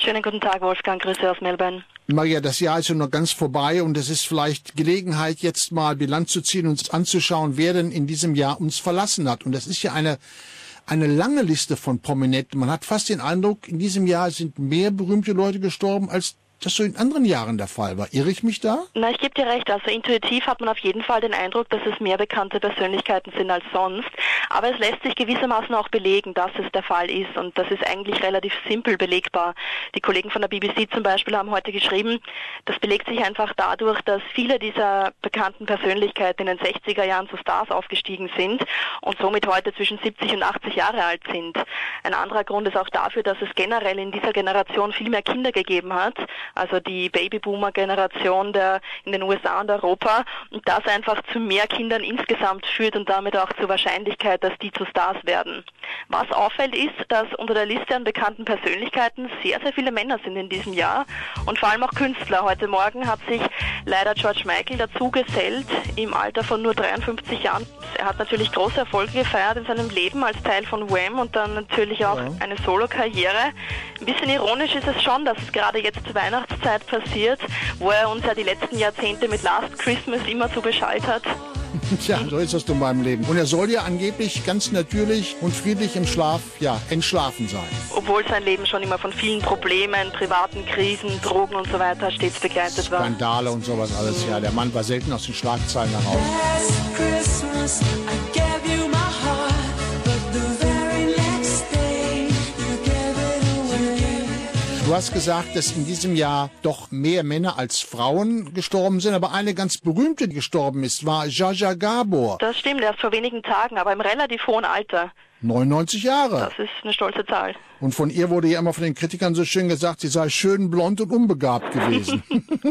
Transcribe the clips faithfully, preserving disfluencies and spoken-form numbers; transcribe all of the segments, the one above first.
Schönen guten Tag, Wolfgang. Grüße aus Melbourne. Maria, das Jahr ist ja noch ganz vorbei und es ist vielleicht Gelegenheit, jetzt mal Bilanz zu ziehen und uns anzuschauen, wer denn in diesem Jahr uns verlassen hat. Und das ist ja eine, eine lange Liste von Prominenten. Man hat fast den Eindruck, in diesem Jahr sind mehr berühmte Leute gestorben, als das so in anderen Jahren der Fall war. Irre ich mich da? Na, ich gebe dir recht. Also intuitiv hat man auf jeden Fall den Eindruck, dass es mehr bekannte Persönlichkeiten sind als sonst. Aber es lässt sich gewissermaßen auch belegen, dass es der Fall ist. Und das ist eigentlich relativ simpel belegbar. Die Kollegen von der B B C zum Beispiel haben heute geschrieben, das belegt sich einfach dadurch, dass viele dieser bekannten Persönlichkeiten in den sechziger Jahren zu Stars aufgestiegen sind und somit heute zwischen siebzig und achtzig Jahre alt sind. Ein anderer Grund ist auch dafür, dass es generell in dieser Generation viel mehr Kinder gegeben hat. Also die Babyboomer-Generation der in den U S A und Europa, und das einfach zu mehr Kindern insgesamt führt und damit auch zur Wahrscheinlichkeit, dass die zu Stars werden. Was auffällt ist, dass unter der Liste an bekannten Persönlichkeiten sehr, sehr viele Männer sind in diesem Jahr und vor allem auch Künstler. Heute Morgen hat sich leider George Michael dazu gesellt, im Alter von nur dreiundfünfzig Jahren. Er hat natürlich große Erfolge gefeiert in seinem Leben als Teil von Wham und dann natürlich auch ja. eine Solo-Karriere. Ein bisschen ironisch ist es schon, dass es gerade jetzt zu Weihnachtszeit passiert, wo er uns ja die letzten Jahrzehnte mit Last Christmas immer so beschallt hat. Tja, so ist das in meinem Leben. Und er soll ja angeblich ganz natürlich und friedlich im Schlaf, ja, entschlafen sein. Obwohl sein Leben schon immer von vielen Problemen, privaten Krisen, Drogen und so weiter stets begleitet war. Skandale und sowas alles, ja. Der Mann war selten aus den Schlagzeilen heraus. Last Christmas, I gave you my heart, but the very next day you gave it away. Du hast gesagt, dass in diesem Jahr doch mehr Männer als Frauen gestorben sind, aber eine ganz berühmte, die gestorben ist, war Zsa Zsa Gabor. Das stimmt, erst vor wenigen Tagen, aber im relativ hohen Alter. neunundneunzig Jahre. Das ist eine stolze Zahl. Und von ihr wurde ja immer von den Kritikern so schön gesagt, sie sei schön blond und unbegabt gewesen.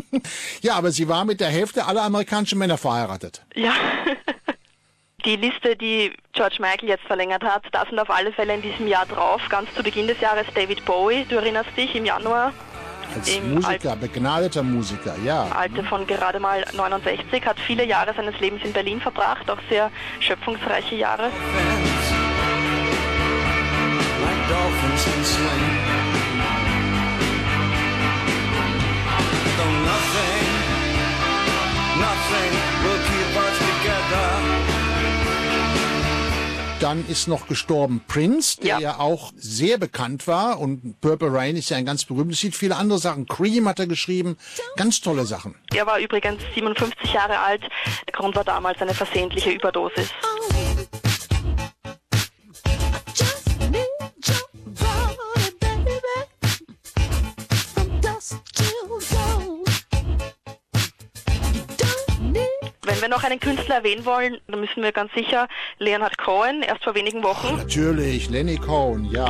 Ja, aber sie war mit der Hälfte aller amerikanischen Männer verheiratet. Ja. Die Liste, die George Michael jetzt verlängert hat, da sind auf alle Fälle in diesem Jahr drauf. Ganz zu Beginn des Jahres David Bowie, du erinnerst dich, im Januar. Als Musiker, Al- begnadeter Musiker, ja. Alter von gerade mal neunundsechzig, hat viele Jahre seines Lebens in Berlin verbracht, auch sehr schöpfungsreiche Jahre. Dann ist noch gestorben Prince, der ja. ja auch sehr bekannt war. Und Purple Rain ist ja ein ganz berühmtes Lied. Viele andere Sachen. Cream hat er geschrieben. Ganz tolle Sachen. Er war übrigens siebenundfünfzig Jahre alt. Der Grund war damals eine versehentliche Überdosis. Wenn wir noch einen Künstler erwähnen wollen, dann müssen wir ganz sicher Leonard Cohen, erst vor wenigen Wochen. Oh, natürlich, Lenny Cohen, ja.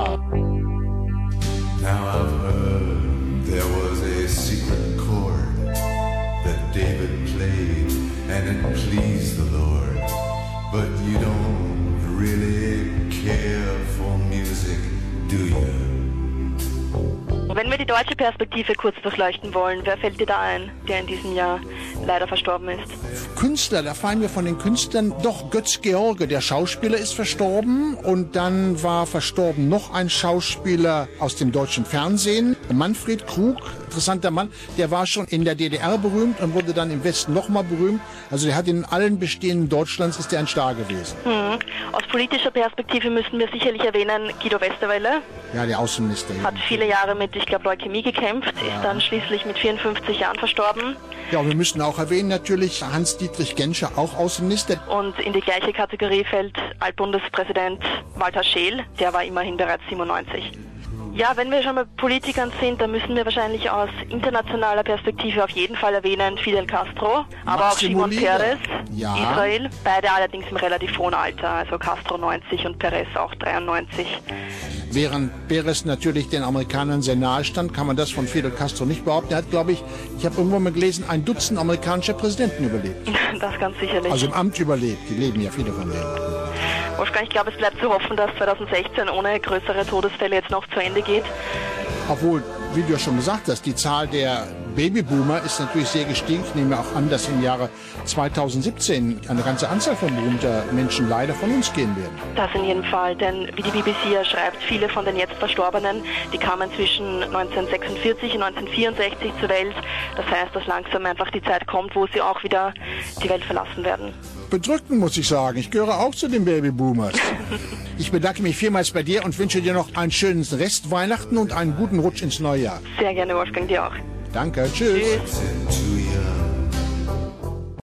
Now I've heard there was a secret chord that David played and it pleased the Lord. But you don't really care for music, do you? Wenn wir die deutsche Perspektive kurz durchleuchten wollen, wer fällt dir da ein, der in diesem Jahr leider verstorben ist? Künstler, da fallen wir von den Künstlern, doch Götz-George, der Schauspieler, ist verstorben und dann war verstorben noch ein Schauspieler aus dem deutschen Fernsehen, Manfred Krug, interessanter Mann, der war schon in der D D R berühmt und wurde dann im Westen nochmal berühmt, also der hat in allen Bestehenden Deutschlands, ist der ein Star gewesen. Hm. Aus politischer Perspektive müssen wir sicherlich erwähnen, Guido Westerwelle. Ja, der Außenminister. Hat viele Jahre mit, ich glaube, Leukämie gekämpft, ja. Ist dann schließlich mit vierundfünfzig Jahren verstorben. Ja, und wir müssen auch erwähnen, natürlich Hans-Dietrich Genscher, auch Außenminister. Und in die gleiche Kategorie fällt Altbundespräsident Walter Scheel, der war immerhin bereits siebenundneunzig. Ja, wenn wir schon bei Politikern sind, dann müssen wir wahrscheinlich aus internationaler Perspektive auf jeden Fall erwähnen Fidel Castro, aber auch Shimon Peres, ja. Israel, beide allerdings im relativ hohen Alter, also Castro neunzig und Peres auch dreiundneunzig. Während Peres natürlich den Amerikanern sehr nahe stand, kann man das von Fidel Castro nicht behaupten. Er hat, glaube ich, ich habe irgendwo mal gelesen, ein Dutzend amerikanischer Präsidenten überlebt. Das ganz sicherlich. Also im Amt überlebt, die leben ja viele von denen. Wolfgang, ich glaube, es bleibt zu hoffen, dass zweitausendsechzehn ohne größere Todesfälle jetzt noch zu Ende geht. Obwohl, wie du ja schon gesagt hast, die Zahl der Babyboomer ist natürlich sehr gestiegen. Ich nehme auch an, dass im Jahre zweitausendsiebzehn eine ganze Anzahl von berühmter Menschen leider von uns gehen werden. Das in jedem Fall, denn wie die B B C ja schreibt, viele von den jetzt Verstorbenen, die kamen zwischen neunzehnhundertsechsundvierzig und neunzehnhundertvierundsechzig zur Welt. Das heißt, dass langsam einfach die Zeit kommt, wo sie auch wieder die Welt verlassen werden. Bedrückend, muss ich sagen. Ich gehöre auch zu den Babyboomers. Ich bedanke mich vielmals bei dir und wünsche dir noch einen schönen Rest Weihnachten und einen guten Rutsch ins neue Jahr. Sehr gerne, Wolfgang, dir auch. Danke, tschüss. Tschüss.